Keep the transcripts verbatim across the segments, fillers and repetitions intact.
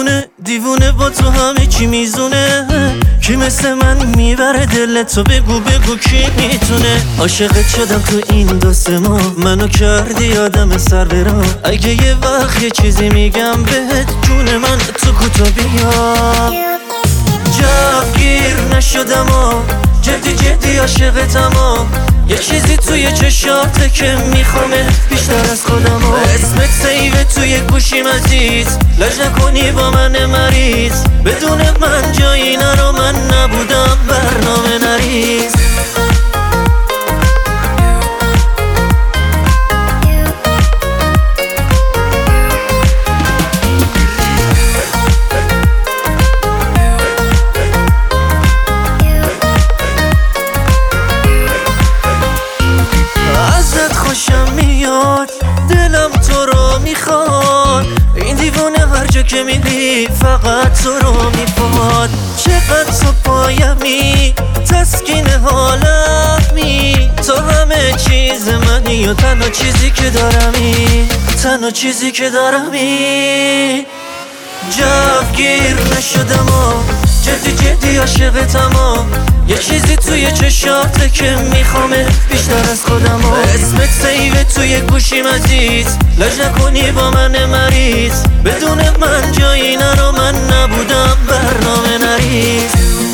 دیوونه دیوونه با تو همه چی میزونه، کی مثل من میبره دلتو بگو بگو کی میتونه. عاشقت شدم تو این دو سه ماه، منو کردی آدم سر برا. اگه یه وقت یه چیزی میگم بهت جون من تو کوتا بیا. جوگیر نشدم و جدی جدی عاشقتم و یه چیزی توی چشاته که میخوامه بیشتر از خودم و اسمت سیوه توی گوشیم عزیز، لج نکنی با من مریض. بدون من جایی نرو، من نبودم برنامه نریز. دلم تو رو میخواد، این دیوونه هر جا که میری فقط تو رو میخواد. چقدر تو پایمی تسکین حالمی، تو همه چیز منی و تنها چیزی که دارمی، تنها چیزی که دارمی. جوگیر نشدم و جدی جدی عاشقتم و یه چیزی توی چشاته که میخوامه بیشتر از خودم و اسمت سیوه توی گوشیم عزیز، لج نکنی با من مریض. بدون من جایی نرو، من نبودم برنامه نریز.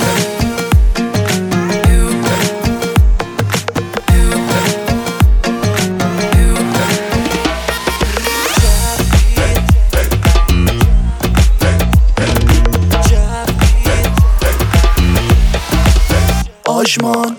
آشمان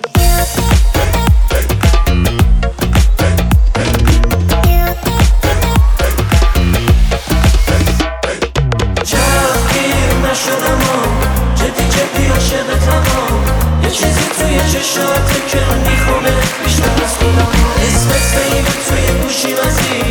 جوگیر نشدم و جدی جدی عاشقتم و یه چیزی توی چشاته که میخوامه بیشتر از خودم. اسمت سیوه توی گوشیم عزیز،